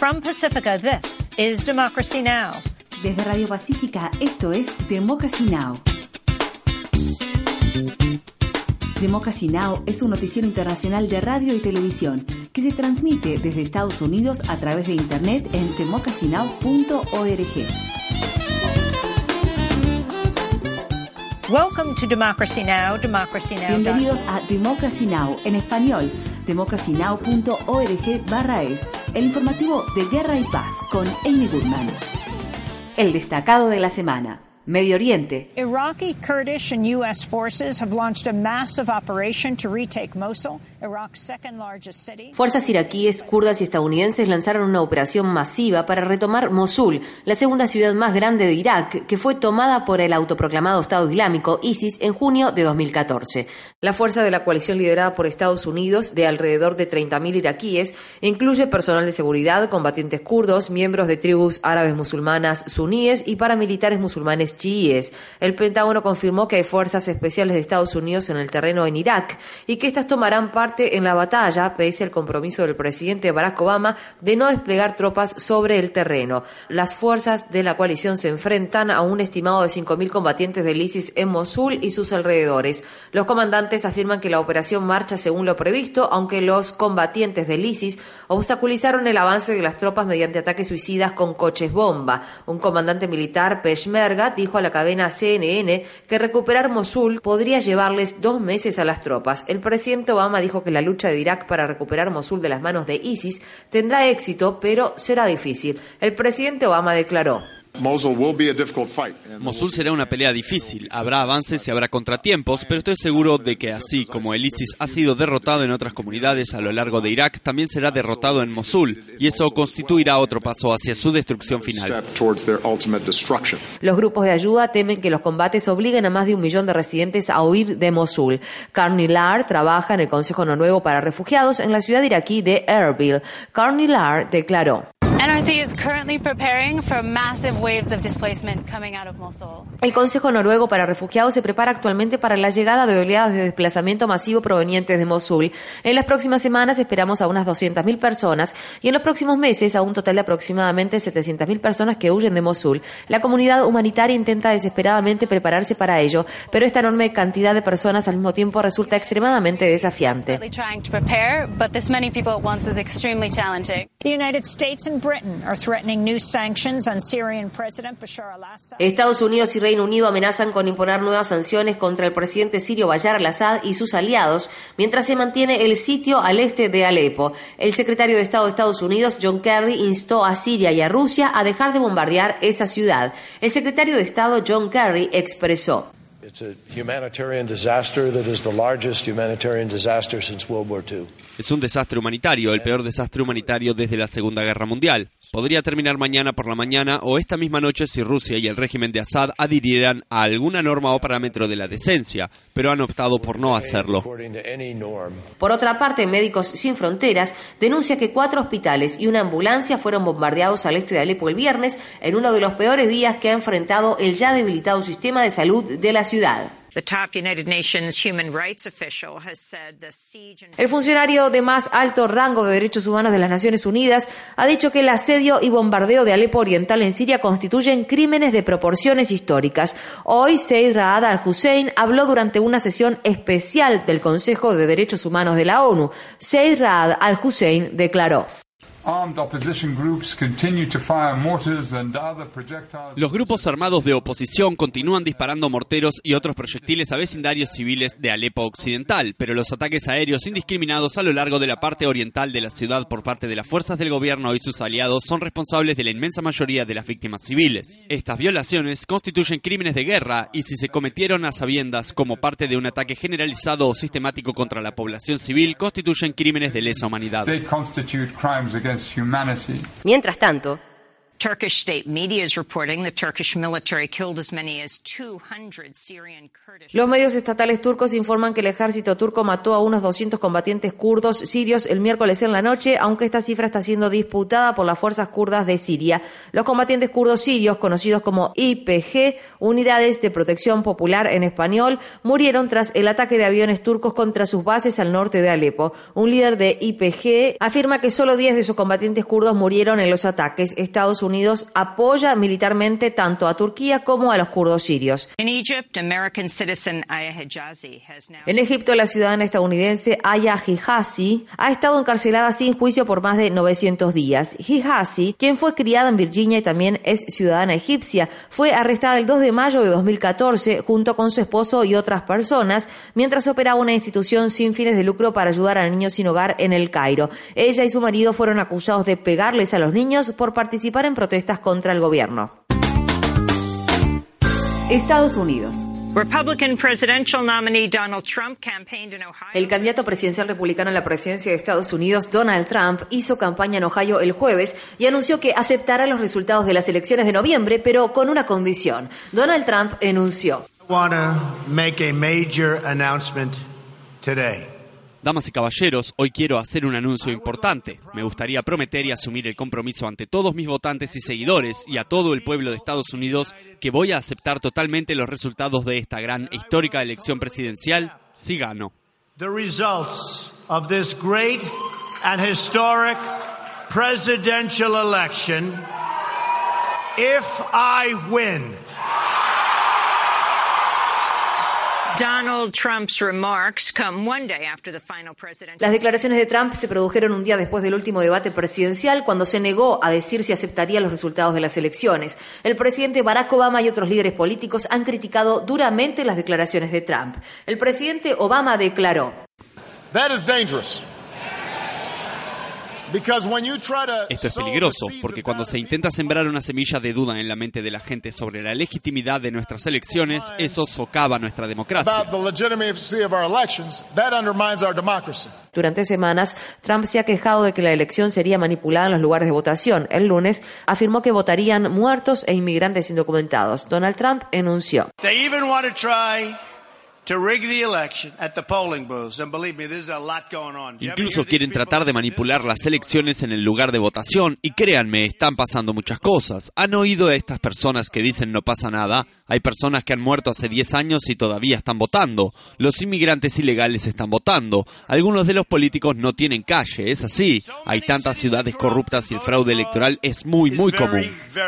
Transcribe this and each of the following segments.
From Pacifica, this is Democracy Now! Desde Radio Pacífica, esto es Democracy Now! Democracy Now! Es un noticiero internacional de radio y televisión que se transmite desde Estados Unidos a través de Internet en democracynow.org. Welcome to Democracy Now! Democracy Now! Bienvenidos a Democracy Now! En español, democracynow.org/es, el informativo de Guerra y Paz con Amy Goodman. El destacado de la semana. Medio Oriente. Iraqi, Kurdish and U.S. forces have launched a massive operation to retake Mosul, Iraq's second largest city. Fuerzas iraquíes, kurdas y estadounidenses lanzaron una operación masiva para retomar Mosul, la segunda ciudad más grande de Irak, que fue tomada por el autoproclamado Estado Islámico, ISIS, en junio de 2014. La fuerza de la coalición liderada por Estados Unidos, de alrededor de 30.000 iraquíes, incluye personal de seguridad, combatientes kurdos, miembros de tribus árabes musulmanas suníes y paramilitares musulmanes chiíes. El Pentágono confirmó que hay fuerzas especiales de Estados Unidos en el terreno en Irak y que éstas tomarán parte en la batalla, pese al compromiso del presidente Barack Obama de no desplegar tropas sobre el terreno. Las fuerzas de la coalición se enfrentan a un estimado de 5.000 combatientes del ISIS en Mosul y sus alrededores. Los comandantes afirman que la operación marcha según lo previsto, aunque los combatientes del ISIS obstaculizaron el avance de las tropas mediante ataques suicidas con coches bomba. Un comandante militar, Peshmerga, dijo a la cadena CNN que recuperar Mosul podría llevarles 2 meses a las tropas. El presidente Obama dijo que la lucha de Irak para recuperar Mosul de las manos de ISIS tendrá éxito, pero será difícil. El presidente Obama declaró: Mosul será una pelea difícil, habrá avances y habrá contratiempos, pero estoy seguro de que así como el ISIS ha sido derrotado en otras comunidades a lo largo de Irak, también será derrotado en Mosul, y eso constituirá otro paso hacia su destrucción final. Los grupos de ayuda temen que los combates obliguen a más de 1 millón de residentes a huir de Mosul. Carney Lahr trabaja en el Consejo Noruego para Refugiados en la ciudad iraquí de Erbil. Carney Lahr declaró: el Consejo Noruego para Refugiados se prepara actualmente para la llegada de oleadas de desplazamiento masivo provenientes de Mosul. En las próximas semanas esperamos a unas 200.000 personas y en los próximos meses a un total de aproximadamente 700.000 personas que huyen de Mosul. La comunidad humanitaria intenta desesperadamente prepararse para ello, pero esta enorme cantidad de personas al mismo tiempo resulta extremadamente desafiante. Estados Unidos y Reino Unido amenazan con imponer nuevas sanciones contra el presidente sirio Bashar al-Assad y sus aliados mientras se mantiene el sitio al este de Alepo. El secretario de Estado de Estados Unidos, John Kerry, instó a Siria y a Rusia a dejar de bombardear esa ciudad. El secretario de Estado, John Kerry, expresó: es un desastre humanitario, el peor desastre humanitario desde la Segunda Guerra Mundial. Podría terminar mañana por la mañana o esta misma noche si Rusia y el régimen de Assad adhirieran a alguna norma o parámetro de la decencia, pero han optado por no hacerlo. Por otra parte, Médicos Sin Fronteras denuncia que 4 hospitales y una ambulancia fueron bombardeados al este de Alepo el viernes en uno de los peores días que ha enfrentado el ya debilitado sistema de salud de la ciudad. El funcionario de más alto rango de derechos humanos de las Naciones Unidas ha dicho que el asedio y bombardeo de Alepo Oriental en Siria constituyen crímenes de proporciones históricas. Hoy, Zeid Ra'ad al-Hussein habló durante una sesión especial del Consejo de Derechos Humanos de la ONU. Zeid Ra'ad al-Hussein declaró: los grupos armados de oposición continúan disparando morteros y otros proyectiles a vecindarios civiles de Alepo Occidental, pero los ataques aéreos indiscriminados a lo largo de la parte oriental de la ciudad por parte de las fuerzas del gobierno y sus aliados son responsables de la inmensa mayoría de las víctimas civiles. Estas violaciones constituyen crímenes de guerra y si se cometieron a sabiendas como parte de un ataque generalizado o sistemático contra la población civil, constituyen crímenes de lesa humanidad. Mientras tanto, Turkish state media is reporting the Turkish military killed as many as 200 Syrian Kurdish. Los medios estatales turcos informan que el ejército turco mató a unos 200 combatientes kurdos sirios el miércoles en la noche, aunque esta cifra está siendo disputada por las fuerzas kurdas de Siria. Los combatientes kurdos sirios, conocidos como YPG, Unidades de Protección Popular en español, murieron tras el ataque de aviones turcos contra sus bases al norte de Alepo. Un líder de YPG afirma que solo 10 de sus combatientes kurdos murieron en los ataques. Estados Unidos apoya militarmente tanto a Turquía como a los kurdos sirios. En Egipto, la ciudadana estadounidense Aya Hijazi ha estado encarcelada sin juicio por más de 900 días. Hijazi, quien fue criada en Virginia y también es ciudadana egipcia, fue arrestada el 2 de mayo de 2014 junto con su esposo y otras personas mientras operaba una institución sin fines de lucro para ayudar a niños sin hogar en El Cairo. Ella y su marido fueron acusados de pegarles a los niños por participar en protestas contra el gobierno. Estados Unidos. Republican presidential nominee Donald Trump campaigned in Ohio. El candidato presidencial republicano a la presidencia de Estados Unidos, Donald Trump, hizo campaña en Ohio el jueves y anunció que aceptará los resultados de las elecciones de noviembre, pero con una condición. Donald Trump enunció: I want to make a major announcement today. Damas y caballeros, hoy quiero hacer un anuncio importante. Me gustaría prometer y asumir el compromiso ante todos mis votantes y seguidores y a todo el pueblo de Estados Unidos que voy a aceptar totalmente los resultados de esta gran e histórica elección presidencial si gano. The results of this great and historic presidential election, if I win. Donald Trump's remarks come one day after the final presidential. Las declaraciones de Trump se produjeron un día después del último debate presidencial, cuando se negó a decir si aceptaría los resultados de las elecciones. El presidente Barack Obama y otros líderes políticos han criticado duramente las declaraciones de Trump. El presidente Obama declaró: That is dangerous. Esto es peligroso, porque cuando se intenta sembrar una semilla de duda en la mente de la gente sobre la legitimidad de nuestras elecciones, eso socava nuestra democracia. Durante semanas, Trump se ha quejado de que la elección sería manipulada en los lugares de votación. El lunes afirmó que votarían muertos e inmigrantes indocumentados. Donald Trump enunció: Incluso quieren tratar de manipular las elecciones en el lugar de votación y créanme, están pasando muchas cosas. ¿Han oído a estas personas que dicen no pasa nada? Hay personas que han muerto hace 10 años y todavía están votando. Los inmigrantes ilegales están votando. Algunos de los políticos no tienen calle, es así. Hay tantas ciudades corruptas y el fraude electoral es muy común.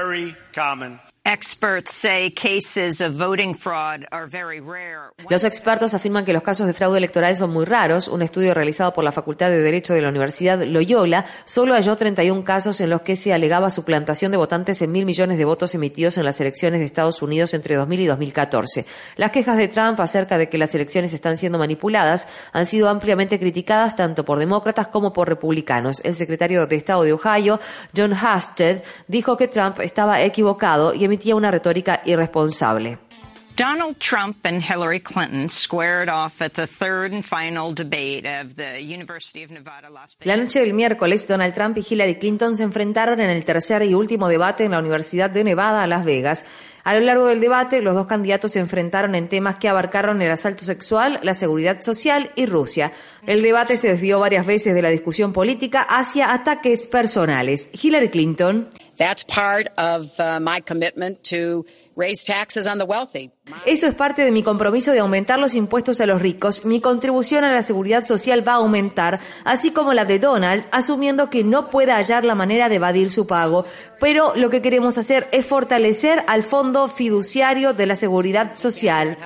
Los expertos afirman que los casos de fraude electoral son muy raros. Un estudio realizado por la Facultad de Derecho de la Universidad Loyola solo halló 31 casos en los que se alegaba suplantación de votantes en 1.000 millones de votos emitidos en las elecciones de Estados Unidos entre 2000 y 2014. Las quejas de Trump acerca de que las elecciones están siendo manipuladas han sido ampliamente criticadas tanto por demócratas como por republicanos. El secretario de Estado de Ohio, Jon Husted, dijo que Trump estaba equivocado y emitía una retórica irresponsable. Donald Trump and Hillary Clinton squared off at the third and final debate of the University of Nevada, Las Vegas. La noche del miércoles, Donald Trump y Hillary Clinton se enfrentaron en el tercer y último debate en la Universidad de Nevada, Las Vegas. A lo largo del debate, los dos candidatos se enfrentaron en temas que abarcaron el asalto sexual, la seguridad social y Rusia. El debate se desvió varias veces de la discusión política hacia ataques personales. Hillary Clinton: That's part of my commitment to raise taxes on the wealthy. Eso es parte de mi compromiso de aumentar los impuestos a los ricos. Mi contribución a la seguridad social va a aumentar, así como la de Donald, asumiendo que no pueda hallar la manera de evadir su pago. Pero lo que queremos hacer es fortalecer al Fondo Fiduciario de la Seguridad Social.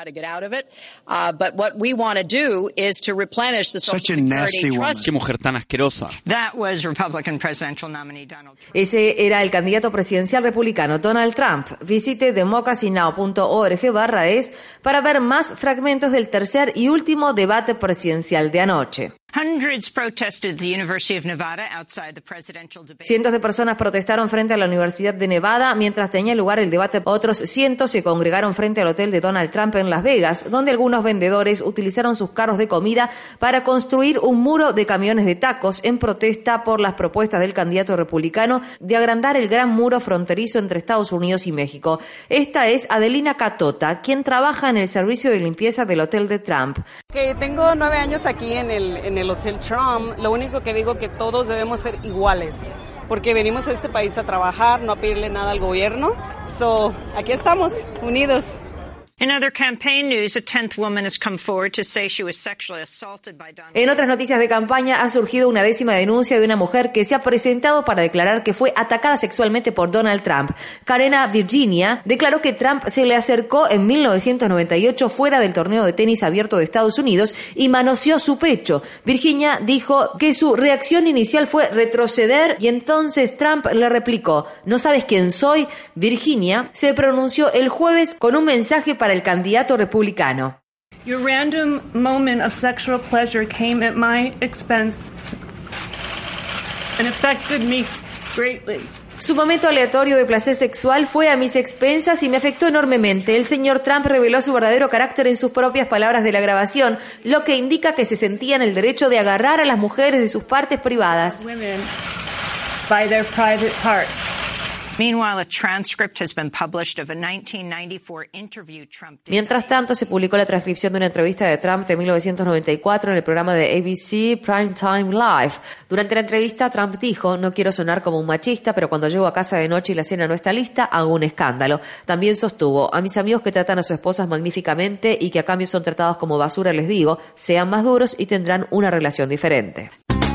¡Qué mujer tan asquerosa! Ese era el candidato presidencial republicano, Donald Trump. Visite democracynow.org/es para ver más fragmentos del tercer y último debate presidencial de anoche. Cientos de personas protestaron frente a la Universidad de Nevada mientras tenía lugar el debate. Otros cientos se congregaron frente al hotel de Donald Trump en Las Vegas, donde algunos vendedores utilizaron sus carros de comida para construir un muro de camiones de tacos en protesta por las propuestas del candidato republicano de agrandar el gran muro fronterizo entre Estados Unidos y México. Esta es Adelina Catota, quien trabaja en el servicio de limpieza del hotel de Trump. Tengo 9 años aquí en el Hotel Trump. Lo único que digo que todos debemos ser iguales, porque venimos a este país a trabajar, no a pedirle nada al gobierno. Aquí estamos, unidos. In other campaign news, a 10th woman has come forward to say she was sexually assaulted by Donald Trump. En otras noticias de campaña ha surgido una 10ª denuncia de una mujer que se ha presentado para declarar que fue atacada sexualmente por Donald Trump. Karena Virginia declaró que Trump se le acercó en 1998 fuera del torneo de tenis abierto de Estados Unidos y manoseó su pecho. Virginia dijo que su reacción inicial fue retroceder y entonces Trump le replicó: ¿no sabes quién soy? Virginia se pronunció el jueves con un mensaje para el candidato republicano. Your random moment of sexual pleasure came at my expense and affected me greatly. Su momento aleatorio de placer sexual fue a mis expensas y me afectó enormemente. El señor Trump reveló su verdadero carácter en sus propias palabras de la grabación, lo que indica que se sentía en el derecho de agarrar a las mujeres de sus partes privadas. Women by their private parts. Meanwhile, a transcript has been published of a 1994 interview Trump did. Mientras tanto, se publicó la transcripción de una entrevista de Trump de 1994 en el programa de ABC Primetime Live. Durante la entrevista, Trump dijo: no quiero sonar como un machista, pero cuando llego a casa de noche y la cena no está lista, hago un escándalo. También sostuvo: a mis amigos que tratan a sus esposas magníficamente y que a cambio son tratados como basura, les digo, sean más duros y tendrán una relación diferente.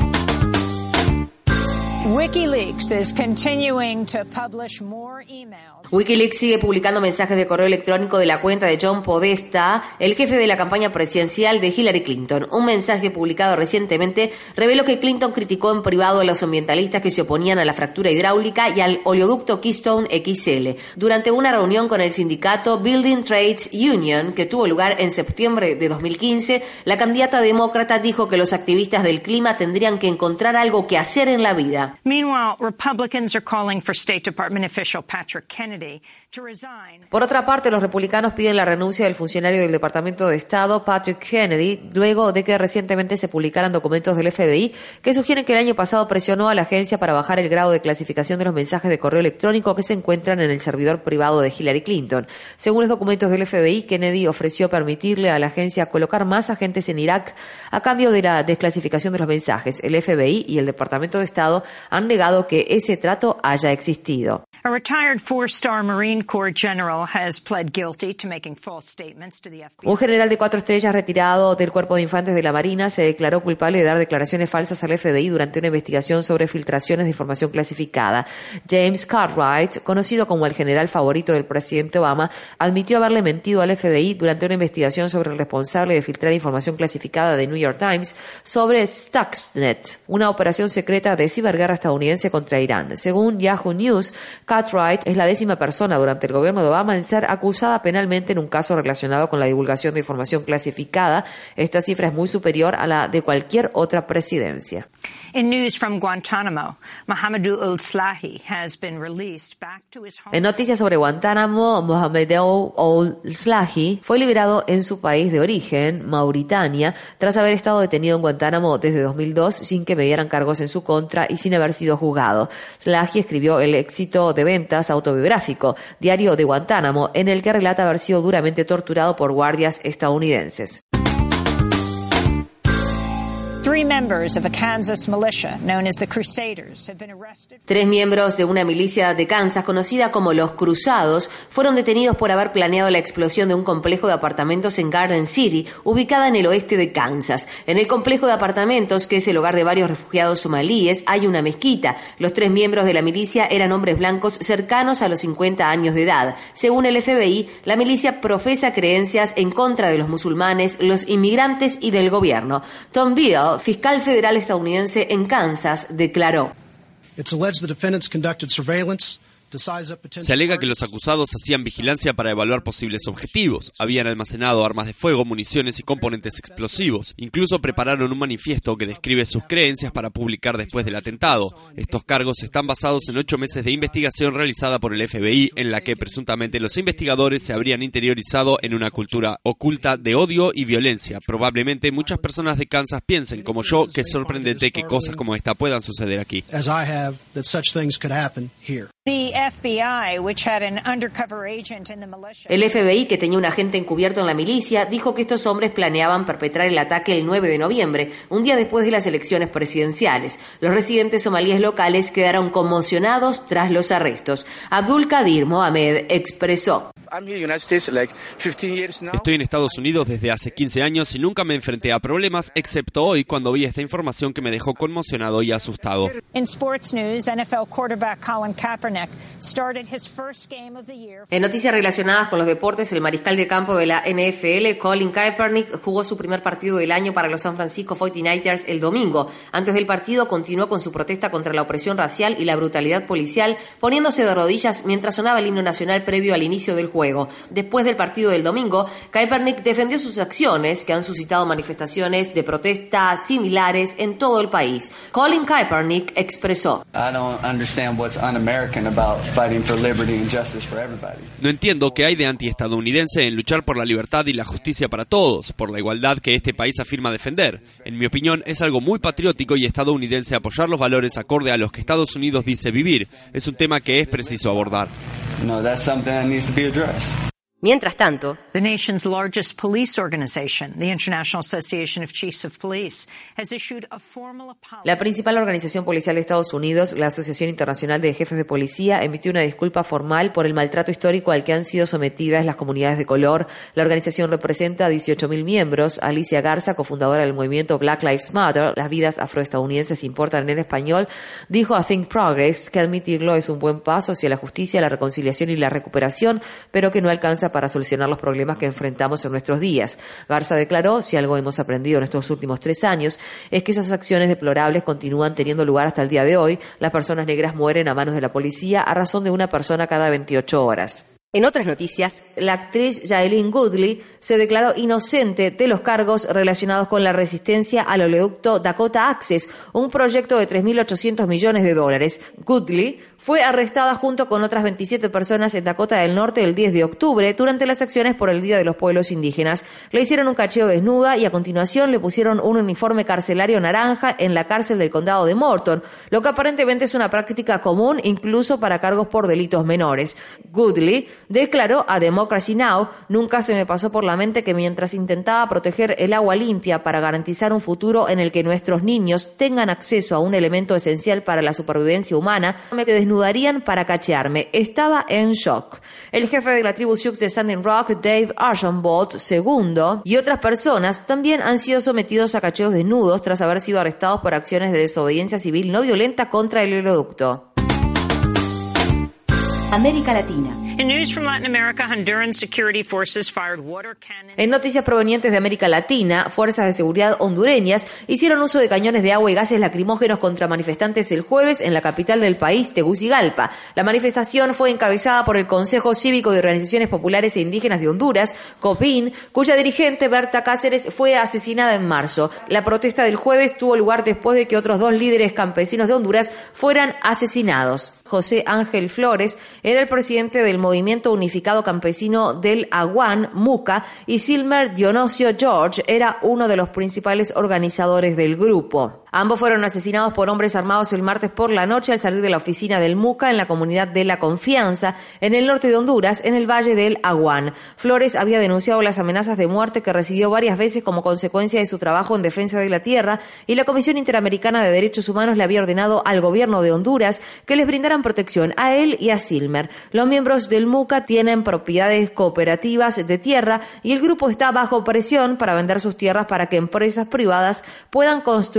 WikiLeaks is continuing to publish more emails. WikiLeaks sigue publicando mensajes de correo electrónico de la cuenta de John Podesta, el jefe de la campaña presidencial de Hillary Clinton. Un mensaje publicado recientemente reveló que Clinton criticó en privado a los ambientalistas que se oponían a la fractura hidráulica y al oleoducto Keystone XL. Durante una reunión con el sindicato Building Trades Union, que tuvo lugar en septiembre de 2015, la candidata demócrata dijo que los activistas del clima tendrían que encontrar algo que hacer en la vida. Meanwhile, Republicans are calling for State Department official Patrick Kennedy to resign. Por otra parte, los republicanos piden la renuncia del funcionario del Departamento de Estado, Patrick Kennedy, luego de que recientemente se publicaran documentos del FBI que sugieren que el año pasado presionó a la agencia para bajar el grado de clasificación de los mensajes de correo electrónico que se encuentran en el servidor privado de Hillary Clinton. Según los documentos del FBI, Kennedy ofreció permitirle a la agencia colocar más agentes en Irak a cambio de la desclasificación de los mensajes. El FBI y el Departamento de Estado han negado que ese trato haya existido. A retired 4-star Marine Corps general has pled guilty to making false statements to the FBI. Un general de 4 estrellas retirado del Cuerpo de Infantes de la Marina se declaró culpable de dar declaraciones falsas al FBI durante una investigación sobre filtraciones de información clasificada. James Cartwright, conocido como el general favorito del presidente Obama, admitió haberle mentido al FBI durante una investigación sobre el responsable de filtrar información clasificada de New York Times sobre Stuxnet, una operación secreta de ciberguerra estadounidense contra Irán. Según Yahoo News, Cartwright es la 10ª persona durante el gobierno de Obama en ser acusada penalmente en un caso relacionado con la divulgación de información clasificada. Esta cifra es muy superior a la de cualquier otra presidencia. In news from Guantanamo, Mohamedou Ould-Slahi has been released back to his home. En noticias sobre Guantánamo, Mohamedou Ould-Slahi fue liberado en su país de origen, Mauritania, tras haber estado detenido en Guantánamo desde 2002 sin que medieran cargos en su contra y sin haber sido juzgado. Slahi escribió El éxito de ventas autobiográfico, Diario de Guantánamo, en el que relata haber sido duramente torturado por guardias estadounidenses. 3 members of a Kansas militia known as the Crusaders have been arrested. 3 miembros de una milicia de Kansas conocida como los Cruzados fueron detenidos por haber planeado la explosión de un complejo de apartamentos en Garden City, ubicada en el oeste de Kansas. En el complejo de apartamentos, que es el hogar de varios refugiados somalíes, hay una mezquita. Los 3 miembros de la milicia eran hombres blancos cercanos a los 50 años de edad. Según el FBI, la milicia profesa creencias en contra de los musulmanes, los inmigrantes y del gobierno. Tom Beale, fiscal federal estadounidense en Kansas, declaró: It's alleged the defendants conducted surveillance Se alega que los acusados hacían vigilancia para evaluar posibles objetivos, habían almacenado armas de fuego, municiones y componentes explosivos. Incluso prepararon un manifiesto que describe sus creencias para publicar después del atentado. Estos cargos están basados en 8 meses de investigación realizada por el FBI, en la que presuntamente los investigadores se habrían interiorizado en una cultura oculta de odio y violencia. Probablemente muchas personas de Kansas piensen, como yo, que es sorprendente que cosas como esta puedan suceder aquí. El FBI, que tenía un agente encubierto en la milicia, dijo que estos hombres planeaban perpetrar el ataque el 9 de noviembre, un día después de las elecciones presidenciales. Los residentes somalíes locales quedaron conmocionados tras los arrestos. Abdul Qadir Mohamed expresó: Estoy en Estados Unidos desde hace 15 años y nunca me enfrenté a problemas, excepto hoy cuando vi esta información que me dejó conmocionado y asustado. En noticias relacionadas con los deportes, el mariscal de campo de la NFL, Colin Kaepernick, jugó su primer partido del año para los San Francisco 49ers el domingo. Antes del partido continuó con su protesta contra la opresión racial y la brutalidad policial, poniéndose de rodillas mientras sonaba el himno nacional previo al inicio del juego. Después del partido del domingo, Kaepernick defendió sus acciones, que han suscitado manifestaciones de protesta similares en todo el país. Colin Kaepernick expresó: No entiendo qué hay de antiestadounidense en luchar por la libertad y la justicia para todos, por la igualdad que este país afirma defender. En mi opinión, es algo muy patriótico y estadounidense apoyar los valores acorde a los que Estados Unidos dice vivir. Es un tema que es preciso abordar. Mientras tanto, the nation's largest police organization, the International Association of Chiefs of Police, has issued a formal apology. La principal organización policial de Estados Unidos, la Asociación Internacional de Jefes de Policía, emitió una disculpa formal por el maltrato histórico al que han sido sometidas las comunidades de color. La organización representa a 18.000 miembros. Alicia Garza, cofundadora del movimiento Black Lives Matter, las vidas afroestadounidenses importan en español, dijo a Think Progress que admitirlo es un buen paso hacia la justicia, la reconciliación y la recuperación, pero que no alcanza para solucionar los problemas que enfrentamos en nuestros días. Garza declaró: si algo hemos aprendido en estos últimos 3 años es que esas acciones deplorables continúan teniendo lugar hasta el día de hoy. Las personas negras mueren a manos de la policía a razón de una persona cada 28 horas. En otras noticias, la actriz Shailene Woodley se declaró inocente de los cargos relacionados con la resistencia al oleoducto Dakota Access, un proyecto de $3.800 millones. Woodley fue arrestada junto con otras 27 personas en Dakota del Norte el 10 de octubre durante las acciones por el Día de los Pueblos Indígenas. Le hicieron un cacheo desnuda y a continuación le pusieron un uniforme carcelario naranja en la cárcel del condado de Morton, lo que aparentemente es una práctica común incluso para cargos por delitos menores. Woodley declaró a Democracy Now: nunca se me pasó por la mente que mientras intentaba proteger el agua limpia para garantizar un futuro en el que nuestros niños tengan acceso a un elemento esencial para la supervivencia humana, me desnudarían para cachearme. Estaba en shock. El jefe de la tribu Sioux de Standing Rock, Dave Archambault II, y otras personas también han sido sometidos a cacheos desnudos tras haber sido arrestados por acciones de desobediencia civil no violenta contra el oleoducto. América Latina. In news from Latin America, Honduran security forces fired water cannons. En noticias provenientes de América Latina, fuerzas de seguridad hondureñas hicieron uso de cañones de agua y gases lacrimógenos contra manifestantes el jueves en la capital del país, Tegucigalpa. La manifestación fue encabezada por el Consejo Cívico de Organizaciones Populares e Indígenas de Honduras, COPIN, cuya dirigente Berta Cáceres fue asesinada en marzo. La protesta del jueves tuvo lugar después de que otros 2 líderes campesinos de Honduras fueran asesinados. José Ángel Flores era el presidente del Movimiento Unificado Campesino del Aguán, MUCA, y Silmer Dionisio George era uno de los principales organizadores del grupo. Ambos fueron asesinados por hombres armados el martes por la noche al salir de la oficina del MUCA en la comunidad de La Confianza, en el norte de Honduras, en el valle del Aguán. Flores había denunciado las amenazas de muerte que recibió varias veces como consecuencia de su trabajo en defensa de la tierra, y la Comisión Interamericana de Derechos Humanos le había ordenado al gobierno de Honduras que les brindaran protección a él y a Silmer. Los miembros del MUCA tienen propiedades cooperativas de tierra y el grupo está bajo presión para vender sus tierras para que empresas privadas puedan construir grandes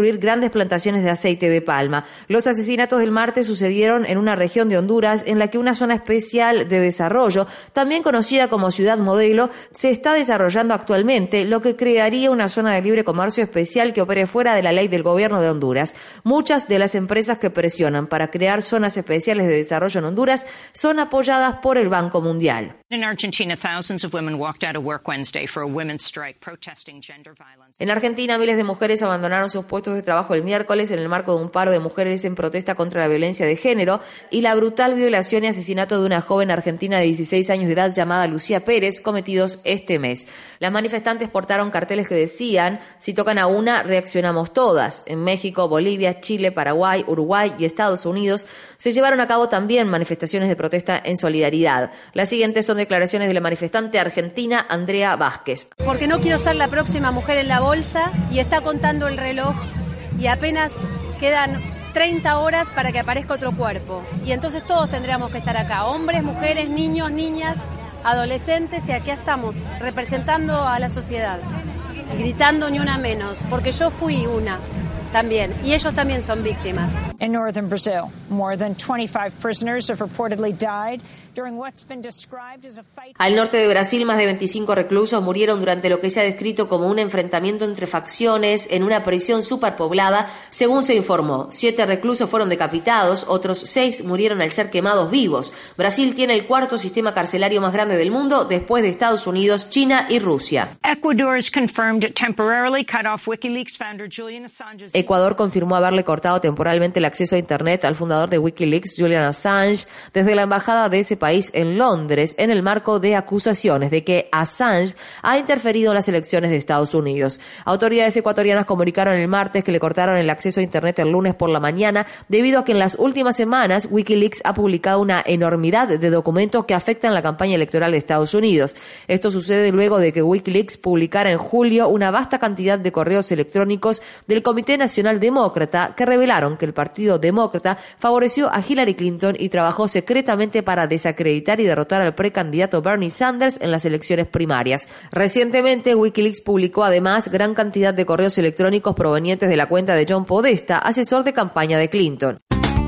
grandes plantaciones de aceite de palma. Los asesinatos del martes sucedieron en una región de Honduras en la que una zona especial de desarrollo, también conocida como Ciudad Modelo, se está desarrollando actualmente, lo que crearía una zona de libre comercio especial que opere fuera de la ley del gobierno de Honduras. Muchas de las empresas que presionan para crear zonas especiales de desarrollo en Honduras son apoyadas por el Banco Mundial. En Argentina, thousands of women walked out of work Wednesday for a women's strike protesting gender violence. En Argentina, miles de mujeres abandonaron sus puestos de trabajo el miércoles en el marco de un paro de mujeres en protesta contra la violencia de género y la brutal violación y asesinato de una joven argentina de 16 años de edad llamada Lucía Pérez, cometidos este mes. Las manifestantes portaron carteles que decían: si tocan a una, reaccionamos todas. En México, Bolivia, Chile, Paraguay, Uruguay y Estados Unidos se llevaron a cabo también manifestaciones de protesta en solidaridad. Las siguientes son declaraciones de la manifestante argentina Andrea Vázquez. Porque no quiero ser la próxima mujer en la bolsa y está contando el reloj y apenas quedan 30 horas para que aparezca otro cuerpo. Y entonces todos tendríamos que estar acá, hombres, mujeres, niños, niñas, adolescentes, y aquí estamos representando a la sociedad y gritando ni una menos, porque yo fui una también, y ellos también son víctimas. In northern Brazil, more than 25 prisoners have reportedly died during what's been described as a fight. Al norte de Brasil, más de 25 reclusos murieron durante lo que se ha descrito como un enfrentamiento entre facciones en una prisión superpoblada, según se informó. 7 reclusos fueron decapitados, otros 6 murieron al ser quemados vivos. Brasil tiene el cuarto sistema carcelario más grande del mundo, después de Estados Unidos, China y Rusia. Ecuador has confirmed it temporarily cut off WikiLeaks founder Julian Assange's. Ecuador confirmó haberle cortado temporalmente el acceso a Internet al fundador de WikiLeaks, Julian Assange, desde la embajada de ese país en Londres, en el marco de acusaciones de que Assange ha interferido en las elecciones de Estados Unidos. Autoridades ecuatorianas comunicaron el martes que le cortaron el acceso a Internet el lunes por la mañana, debido a que en las últimas semanas WikiLeaks ha publicado una enormidad de documentos que afectan la campaña electoral de Estados Unidos. Esto sucede luego de que WikiLeaks publicara en julio una vasta cantidad de correos electrónicos del Comité Nacional Demócrata que revelaron que el Partido Demócrata favoreció a Hillary Clinton y trabajó secretamente para desacreditar y derrotar al precandidato Bernie Sanders en las elecciones primarias. Recientemente, WikiLeaks publicó además gran cantidad de correos electrónicos provenientes de la cuenta de John Podesta, asesor de campaña de Clinton.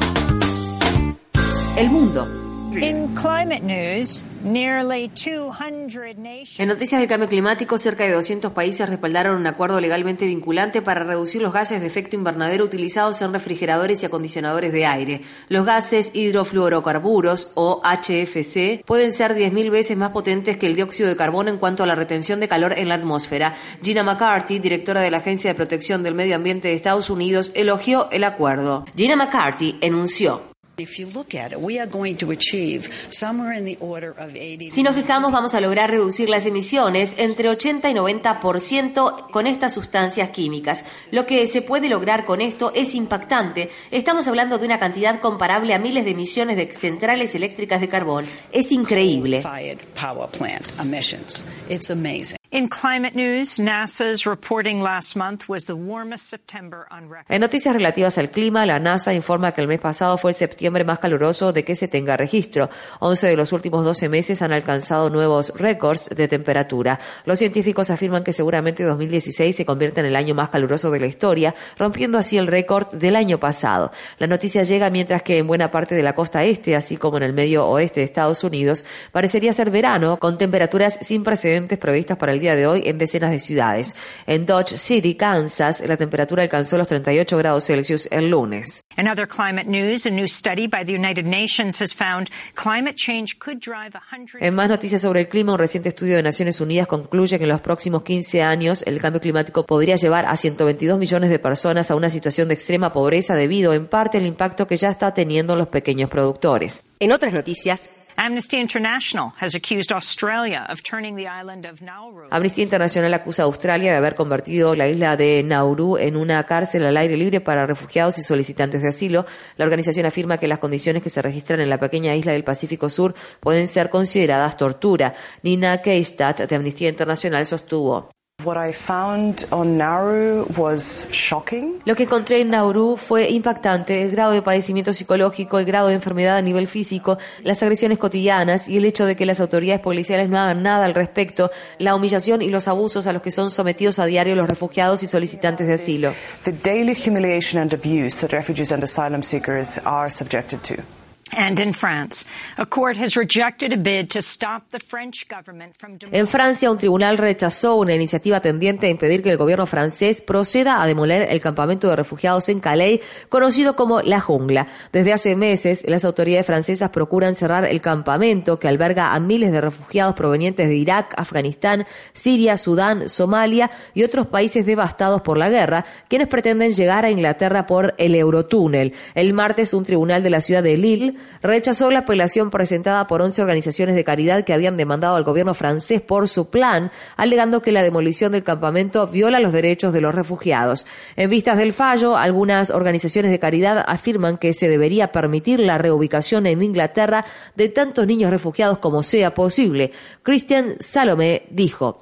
El mundo. In climate news, nearly 200 nations. En noticias del cambio climático, cerca de 200 países respaldaron un acuerdo legalmente vinculante para reducir los gases de efecto invernadero utilizados en refrigeradores y acondicionadores de aire. Los gases hidrofluorocarburos, o HFC, pueden ser 10.000 veces más potentes que el dióxido de carbono en cuanto a la retención de calor en la atmósfera. Gina McCarthy, directora de la Agencia de Protección del Medio Ambiente de Estados Unidos, elogió el acuerdo. Gina McCarthy enunció: si nos fijamos, vamos a lograr reducir las emisiones entre 80 y 90% con estas sustancias químicas. Lo que se puede lograr con esto es impactante. Estamos hablando de una cantidad comparable a miles de emisiones de centrales eléctricas de carbón. Es increíble. In climate news, NASA's reporting last month was the warmest September on record. En noticias relativas al clima, la NASA informa que el mes pasado fue el septiembre más caluroso de que se tenga registro. 11 de los últimos 12 meses han alcanzado nuevos récords de temperatura. Los científicos afirman que seguramente 2016 se convierte en el año más caluroso de la historia, rompiendo así el récord del año pasado. La noticia llega mientras que en buena parte de la costa este, así como en el medio oeste de Estados Unidos, parecería ser verano, con temperaturas sin precedentes previstas para el día de hoy en decenas de ciudades. En Dodge City, Kansas, la temperatura alcanzó los 38 grados Celsius el lunes. In other climate news, a new study by the United Nations has found climate change could drive 100. En más noticias sobre el clima, un reciente estudio de Naciones Unidas concluye que en los próximos 15 años el cambio climático podría llevar a 122 millones de personas a una situación de extrema pobreza debido en parte al impacto que ya está teniendo los pequeños productores. En otras noticias, Amnesty International has accused Australia of turning the island of Nauru. Amnistía Internacional acusa a Australia de haber convertido la isla de Nauru en una cárcel al aire libre para refugiados y solicitantes de asilo. La organización afirma que las condiciones que se registran en la pequeña isla del Pacífico Sur pueden ser consideradas tortura. Nina Keistad, de Amnistía Internacional, sostuvo: Lo que encontré en Nauru fue impactante: el grado de padecimiento psicológico, el grado de enfermedad a nivel físico, las agresiones cotidianas y el hecho de que las autoridades policiales no hagan nada al respecto, la humillación y los abusos a los que son sometidos a diario los refugiados y solicitantes de asilo. The daily humiliation and abuse that refugees and asylum seekers are subjected to. And in France, a court has rejected a bid to stop the French government from En Francia, un tribunal rechazó una iniciativa tendiente a impedir que el gobierno francés proceda a demoler el campamento de refugiados en Calais, conocido como La Jungla. Desde hace meses, las autoridades francesas procuran cerrar el campamento que alberga a miles de refugiados provenientes de Irak, Afganistán, Siria, Sudán, Somalia y otros países devastados por la guerra, quienes pretenden llegar a Inglaterra por el Eurotúnel. El martes, un tribunal de la ciudad de Lille rechazó la apelación presentada por 11 organizaciones de caridad que habían demandado al gobierno francés por su plan, alegando que la demolición del campamento viola los derechos de los refugiados. En vistas del fallo, algunas organizaciones de caridad afirman que se debería permitir la reubicación en Inglaterra de tantos niños refugiados como sea posible. Christian Salomé dijo: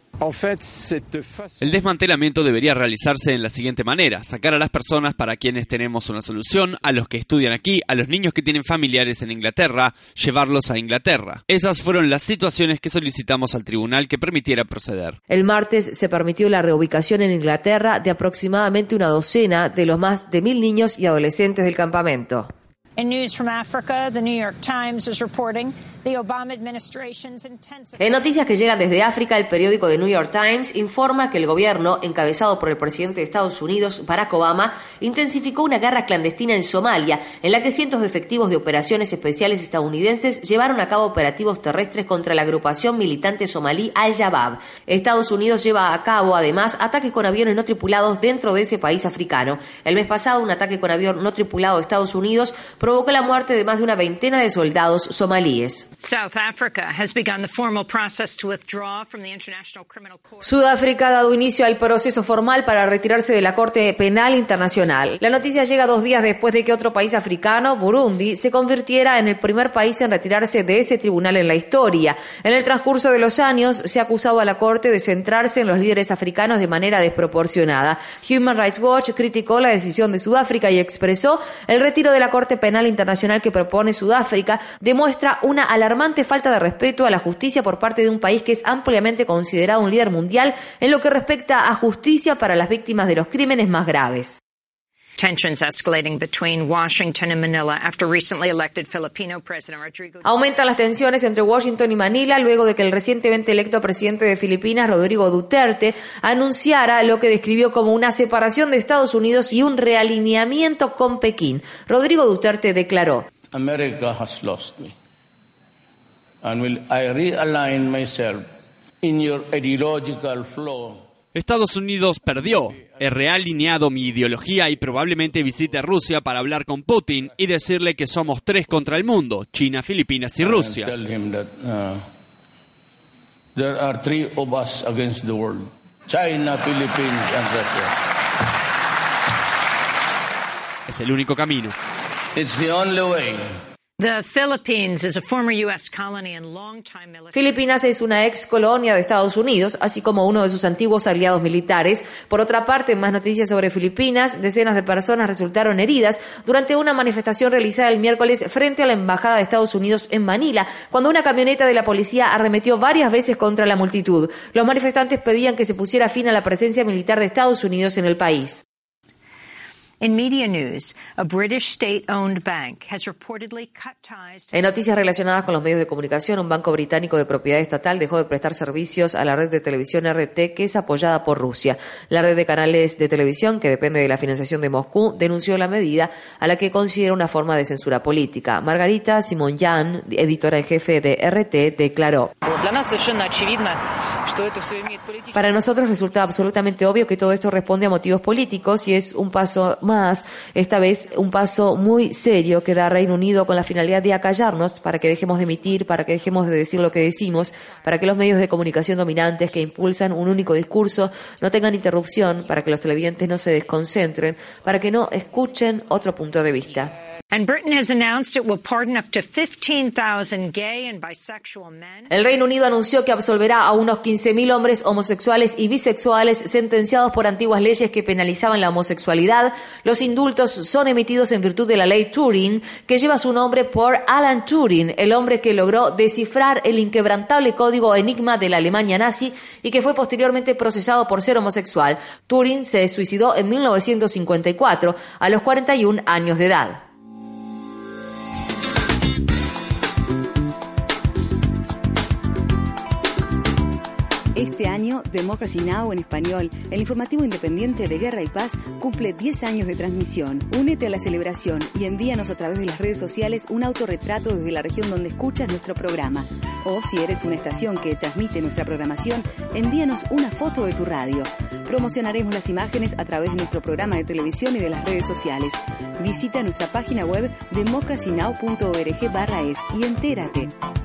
El desmantelamiento debería realizarse en la siguiente manera: sacar a las personas para quienes tenemos una solución, a los que estudian aquí, a los niños que tienen familiares en Inglaterra, llevarlos a Inglaterra. Esas fueron las situaciones que solicitamos al tribunal que permitiera proceder. El martes se permitió la reubicación en Inglaterra de aproximadamente una docena de los más de 1.000 niños y adolescentes del campamento. In news from Africa, the New York Times is reporting the Obama administration's intensive... En noticias que llegan desde África, el periódico The New York Times informa que el gobierno, encabezado por el presidente de Estados Unidos, Barack Obama, intensificó una guerra clandestina en Somalia, en la que cientos de efectivos de operaciones especiales estadounidenses llevaron a cabo operativos terrestres contra la agrupación militante somalí Al-Shabaab. Estados Unidos lleva a cabo, además, ataques con aviones no tripulados dentro de ese país africano. El mes pasado, un ataque con avión no tripulado de Estados Unidos provocó la muerte de más de una veintena de soldados somalíes. Sudáfrica ha dado inicio al proceso formal para retirarse de la Corte Penal Internacional. La noticia llega 2 días después de que otro país africano, Burundi, se convirtiera en el primer país en retirarse de ese tribunal en la historia. En el transcurso de los años, se ha acusado a la Corte de centrarse en los líderes africanos de manera desproporcionada. Human Rights Watch criticó la decisión de Sudáfrica y expresó: el retiro de la Corte Penal Internacional que propone Sudáfrica demuestra una alarmante falta de respeto a la justicia por parte de un país que es ampliamente considerado un líder mundial en lo que respecta a justicia para las víctimas de los crímenes más graves. Tensions escalating between Washington and Manila after recently elected Filipino President Rodrigo. Aumentan las tensiones entre Washington y Manila luego de que el recientemente electo presidente de Filipinas, Rodrigo Duterte, anunciara lo que describió como una separación de Estados Unidos y un realineamiento con Pekín. Rodrigo Duterte declaró: America has lost me, and will I realign myself in your ideological flow. Estados Unidos perdió. He realineado mi ideología y probablemente visite Rusia para hablar con Putin y decirle que somos 3 contra el mundo: China, Filipinas y Rusia. Tell him that there are 3 of us against the world: China, Philippines and Russia. Es el único camino. It's the only way. The Philippines is a former U.S. colony and long-time military. Filipinas es una ex colonia de Estados Unidos, así como uno de sus antiguos aliados militares. Por otra parte, en más noticias sobre Filipinas, decenas de personas resultaron heridas durante una manifestación realizada el miércoles frente a la Embajada de Estados Unidos en Manila, cuando una camioneta de la policía arremetió varias veces contra la multitud. Los manifestantes pedían que se pusiera fin a la presencia militar de Estados Unidos en el país. In media news, a British state-owned bank has reportedly cut ties to... En noticias relacionadas con los medios de comunicación, un banco británico de propiedad estatal dejó de prestar servicios a la red de televisión RT, que es apoyada por Rusia. La red de canales de televisión, que depende de la financiación de Moscú, denunció la medida, a la que considera una forma de censura política. Margarita Simonyan, editora en jefe de RT, declaró: para nosotros resulta absolutamente obvio que todo esto responde a motivos políticos y es un paso más, esta vez un paso muy serio que da Reino Unido con la finalidad de acallarnos, para que dejemos de emitir, para que dejemos de decir lo que decimos, para que los medios de comunicación dominantes que impulsan un único discurso no tengan interrupción, para que los televidentes no se desconcentren, para que no escuchen otro punto de vista. And Britain has announced it will pardon up to 15,000 gay and bisexual men. El Reino Unido anunció que absolverá a unos 15.000 hombres homosexuales y bisexuales sentenciados por antiguas leyes que penalizaban la homosexualidad. Los indultos son emitidos en virtud de la ley Turing, que lleva su nombre por Alan Turing, el hombre que logró descifrar el inquebrantable código enigma de la Alemania nazi y que fue posteriormente procesado por ser homosexual. Turing se suicidó en 1954 a los 41 años de edad. Este año, Democracy Now! En español, el informativo independiente de Guerra y Paz, cumple 10 años de transmisión. Únete a la celebración y envíanos a través de las redes sociales un autorretrato desde la región donde escuchas nuestro programa. O si eres una estación que transmite nuestra programación, envíanos una foto de tu radio. Promocionaremos las imágenes a través de nuestro programa de televisión y de las redes sociales. Visita nuestra página web democracynow.org/es y entérate.